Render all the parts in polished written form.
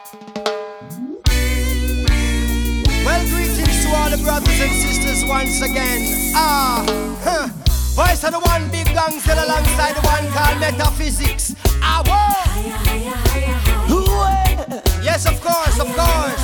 Well, greetings to all the brothers and sisters once again. Voice of the one big gang still alongside the one called Metaphysics. Yes, of course, of course.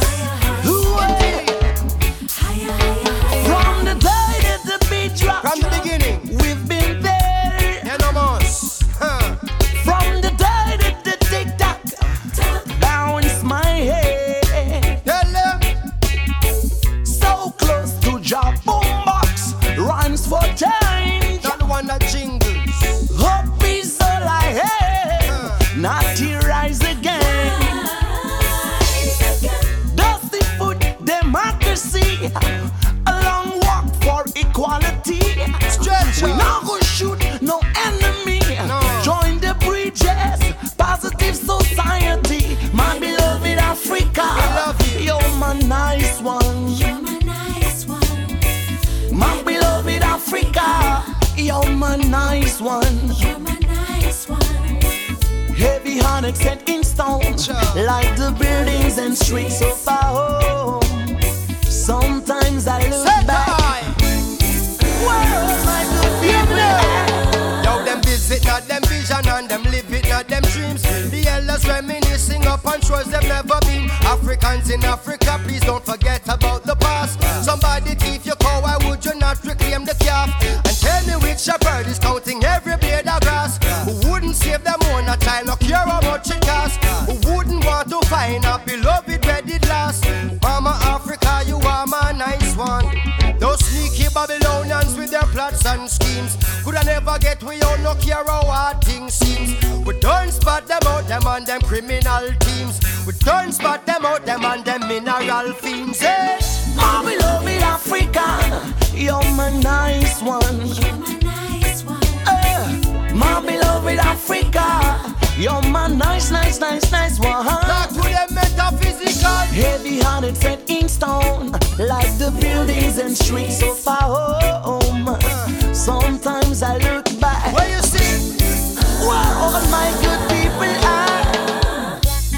From the day that the beat dropped, from the beginning, we've been there. Yeah, no more. From the day that the tick-tock bounce my head. Tell them. So close to job boombox, rhymes for change. Not the one that jingles. Hope is all I have, not to rise again. Dusty foot democracy, a long walk for equality. Stretch We up. not go shoot no enemy. No. Join the bridges, positive society. My beloved Africa, I love you. You're my nice one. You're my nice one. My beloved Africa, you're my nice one. You're my nice one. Heavy hearted set in stone, like the buildings and streets of our home. Sometimes I look Set back, high. where my good people at? Yo, them visit, not them vision, and them live it, not them dreams. The elders reminiscing upon shores they've never been. Africans in Africa, please don't forget about the past. Somebody thief your cow, why would you not reclaim the calf? And tell me which shepherd is counting every blade of grass? Who wouldn't save them own a child, no care how much it costs? Who wouldn't want to find a beloved where it last? Mama Africa, you are my nice one. Those sneaky Babylonians with their plots and schemes could I never get we out, no care how hard things seems. We don't spot them out, them and them criminal teams. We don't spot them out, them and them mineral fiends. Hey. My beloved Africa, you're my nice one. You're my nice one. My beloved Africa, you're my nice one. Talk to them metaphysical. Heavy hearted set in stone, like the buildings and streets of our home. Sometimes I look back, Where you see? where all my good people are.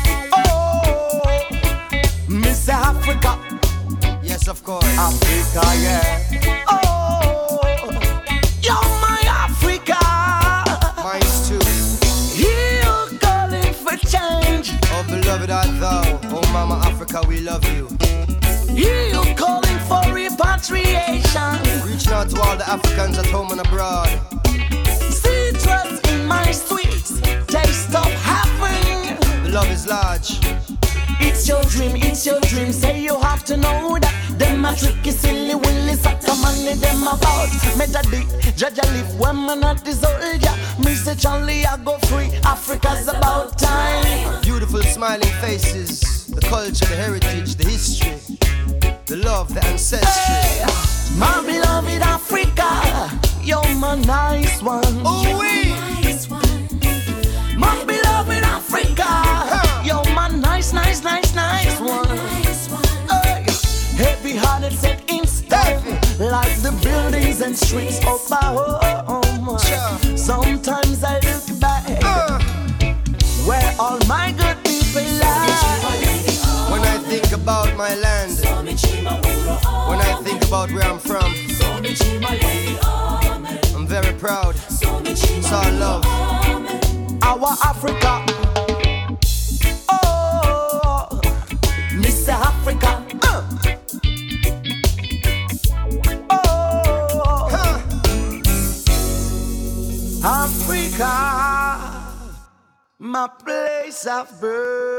Oh, Miss Africa, Yes, of course. Africa, yeah. Oh, you're my Africa. Mine's too. You calling for change. Oh, beloved art thou. Oh, Mama Africa, we love you. You calling for repatriation. Reaching out to all the Africans at home and abroad. Citrus in my sweets, taste of heaven. The love is large. It's your dream, say you have to know that. Them a tricky, silly, willy, sucker, money, them about. Metadi, Jaja live when man at the soldier. Mr. Charlie, I go free, Africa's about time. Beautiful smiling faces. The culture, the heritage, the history. The love, the ancestry. Hey, my beloved Africa, you're my nice one. Ooh wee! Nice one. My beloved Africa, you're my nice one. Nice one. Hey, heavy-hearted set in stone, like the buildings and streets of our home. Sometimes I look back, where all my good people lie. When I think about my land, when I think about where I'm from, I'm very proud. It's our love. Our Africa, oh, Mr. Africa, oh, Africa, my place of birth.